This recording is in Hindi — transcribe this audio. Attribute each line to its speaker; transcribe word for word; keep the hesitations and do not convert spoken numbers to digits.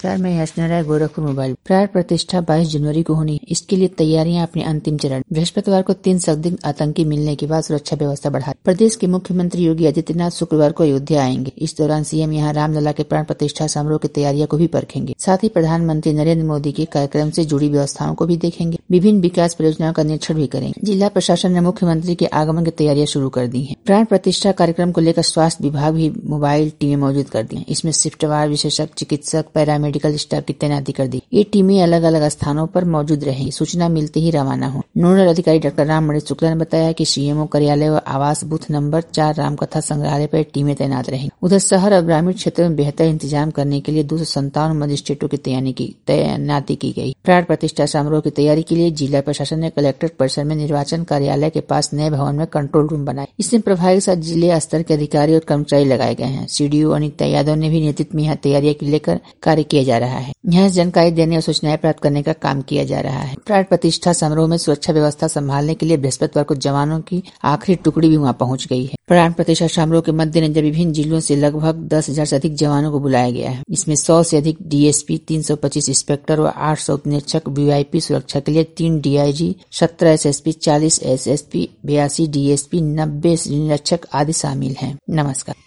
Speaker 1: समाचार में याचना राय, गोरखपुर मोबाइल। प्राण प्रतिष्ठा बाईस जनवरी को होनी, इसके लिए तैयारियां अपने अंतिम चरण। बृहस्पतिवार को तीन संदिग्ध आतंकी मिलने के बाद सुरक्षा व्यवस्था बढ़ा। प्रदेश के मुख्यमंत्री योगी आदित्यनाथ शुक्रवार को अयोध्या आएंगे। इस दौरान सीएम यहां रामलला के प्राण प्रतिष्ठा समारोह की तैयारियों को भी परखेंगे। साथ ही प्रधानमंत्री नरेंद्र मोदी के कार्यक्रम से जुड़ी व्यवस्थाओं को भी देखेंगे। विभिन्न विकास परियोजनाओं का निरीक्षण भी करेंगे। जिला प्रशासन ने मुख्यमंत्री के आगमन की तैयारियां शुरू कर दी है। प्राण प्रतिष्ठा कार्यक्रम को लेकर स्वास्थ्य विभाग भी मोबाइल टीमें मौजूद कर दी है। इसमें शिफ्टवार विशेषज्ञ चिकित्सक, पैरामेडिकल स्टाफ की तैनाती कर दी। ये टीमें अलग अलग स्थानों पर मौजूद रहेंगी। सूचना मिलते ही रवाना हो। नोडल अधिकारी डॉक्टर राममणि शुक्ला ने बताया कि सीएमओ कार्यालय व आवास बूथ नंबर चार रामकथा संग्रहालय पर टीमें तैनात रहेंगी। उधर शहर और ग्रामीण क्षेत्रों में बेहतर इंतजाम करने के लिए दो सौ संतावन मजिस्ट्रेटों की तैनाती की गई। प्राण प्रतिष्ठा समारोह की तैयारी के लिए जिला प्रशासन ने कलेक्ट्रेट परिसर में निर्वाचन कार्यालय के पास नए भवन में कंट्रोल रूम बनाए। इसमें प्रभारी के साथ जिले स्तर के अधिकारी और कर्मचारी लगाए गए हैं। सीडीओ अनिता यादव ने भी नेतृत्व में यहाँ तैयारियां को लेकर कार्य किया जा रहा है। यहाँ जानकारी देने और सूचनाएं प्राप्त करने का काम किया जा रहा है। प्राण प्रतिष्ठा समारोह में सुरक्षा व्यवस्था संभालने के लिए बृहस्पतिवार को जवानों की आखिरी टुकड़ी भी वहाँ पहुंच गई है। प्राण प्रतिष्ठा समारोह के मद्देनजर विभिन्न जिलों से लगभग दस हजार से अधिक जवानों को बुलाया गया है। इसमें सौ से अधिक डीएसपी, तीन सौ पच्चीस इंस्पेक्टर और आठ सौ उपनिरीक्षक, वीआईपी सुरक्षा के लिए तीन डीआईजी, सत्रह एसएसपी, चालीस एसएसपी, बयासी डीएसपी, नब्बे निरीक्षक आदि शामिल हैं। नमस्कार।